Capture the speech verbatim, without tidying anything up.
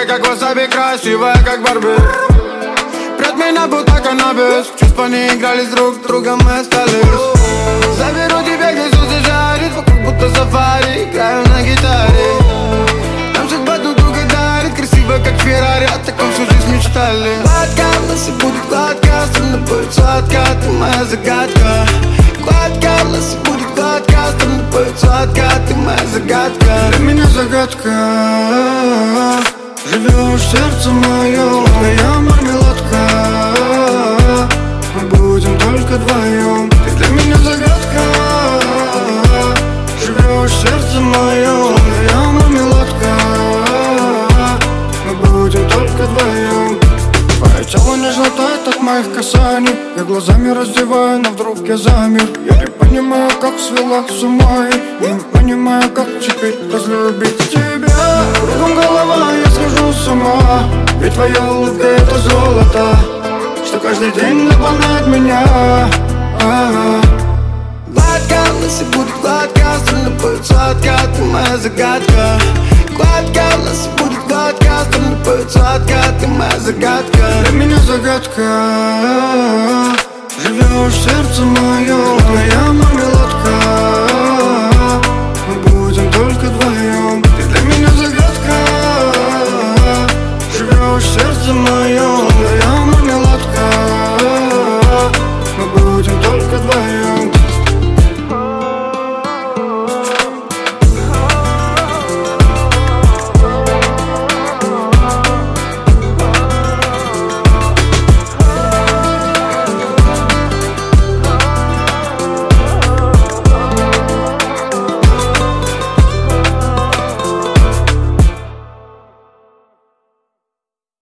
как васаби, красивая, как Барби. Пред меня будто каннабис. Чувства не играли с друг другом, мы остались. Заберу тебя, где солнце жарит. Вокруг будто сафари, играю на гитаре. Нам судьба друг друга дарит. Красиво, как Феррари, о таком всю жизнь мечтали. Гладко, у нас и будет гладко. Страна будет сладко, ты моя загадка. Гладко, у нас и будет гладко. Страна будет сладко, ты моя загадка. Для меня загадка. Живешь в сердце моем, твоя мармеладка. Мы будем только вдвоем. Ты для меня загадка. Живешь в сердце моем, твоя мармеладка. Мы будем только вдвоем. Твое тело нежно тает от моих касаний. Я глазами раздеваю, но вдруг я замер. Я не понимаю, как свела с ума. И не понимаю, как теперь разлюбить тебя. Кругом голова, я схожу с ума. Ведь твоя улыбка это золото, что каждый день наполняет меня. А-а-а. Гладко, у нас и будет гладко. Страна будет сладко, ты моя загадка. Гладко, у нас и будет гладко. Страна будет сладко, ты моя загадка. Для меня загадка. Живешь в сердце моем, твоя мармеладка. Мы будем только вдвоем. Ты для меня загадка. Живешь в сердце моем.